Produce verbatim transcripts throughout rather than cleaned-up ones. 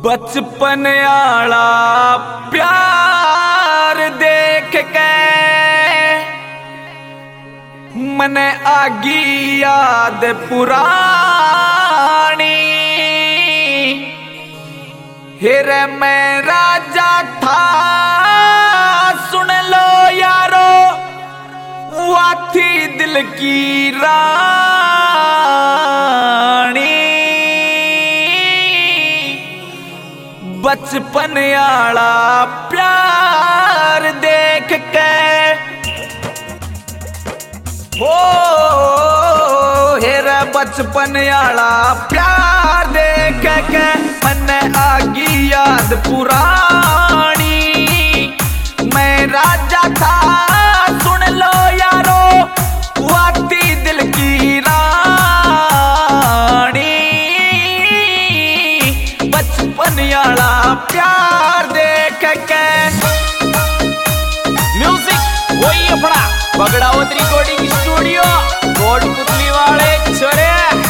बचपन आला प्यार देख के मने आगी याद पुरानी। हिर मैं राजा था सुन लो यारो, वो थी दिल की रानी। बचपन आला प्यार देख के हो हेरा बचपन आला प्यार देख के मन आगी याद पुरानी। मैं राजा था सुन लो यारो, वाती दिल की रानी। बचपन आला प्यार देख के म्यूजिक वही अपना बगड़ावत रिकॉर्डिंग स्टूडियो कोटपुतली वाले छोरे।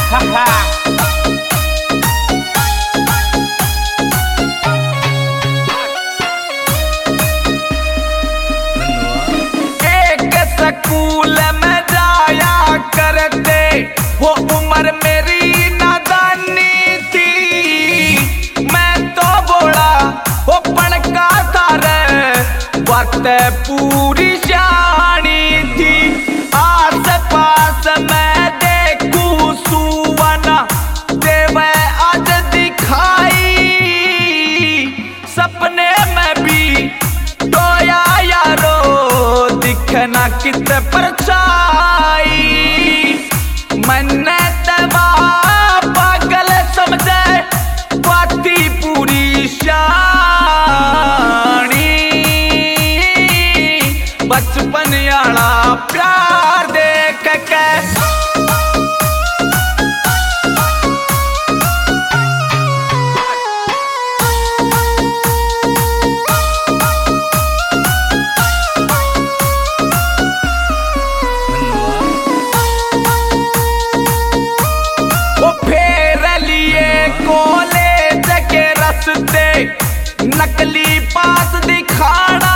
एक स्कूल में जाया करते, वो उम्र मेरी नादानी थी। मैं तो बोला वो पढ़का था रे, बात पूरी शानी थी। आस पास मैं देखूं सुवना देवे आज दिखाई, सपने में भी टोया यारो दिखना कित परछाई। मैंने तबा पागल समझे बाती पूरी शानी। बचपन आला प्यार देख के वो फेर लिए कॉलेज के रस्ते, नकली पास दिखाना।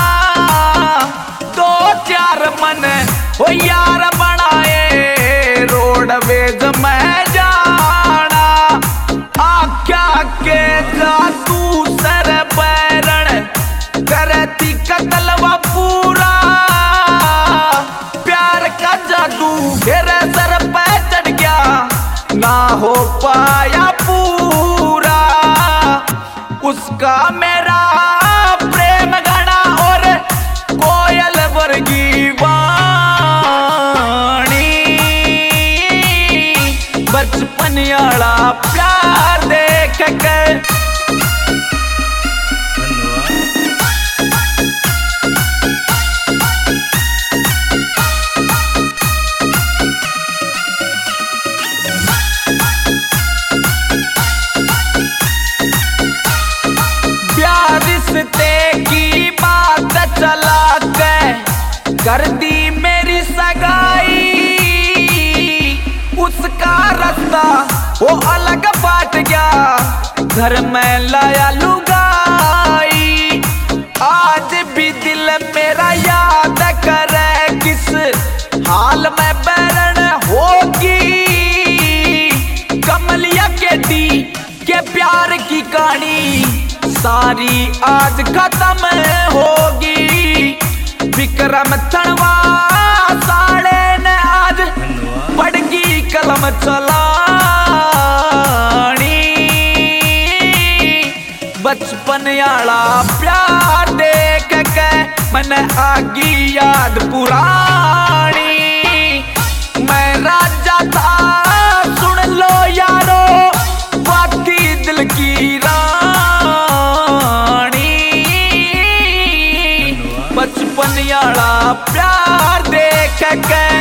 दो चार मन वो यार बनाए रोडवेज में जाना। आख्या के जादू सर बैरण करती कतलवा पूरा। प्यार का जादू मेरे सर पे चढ़ गया, ना हो पाया पूरा। उसका मेरा प्रेम घना और कोयल वर्गी वाणी। बचपन आला प्यार देख के रिश्ते की बात चला के कर दी मेरी सगाई। उसका रास्ता वो अलग बाट गया, घर में लाया लुगाई। आज भी दिल मेरा याद करे किस हाल में बैरण होगी। कमलिया के दी के प्यार की कहानी सारी आज खत्म होगी। विक्रम तनवा साले ने आज पड़गी कलम चलानी। बचपन आला प्यार देख के मन आगी याद पुरानी। मैं राजा था सुन लो यारो, बाती दिल की रानी। बचपन आला प्यार देख के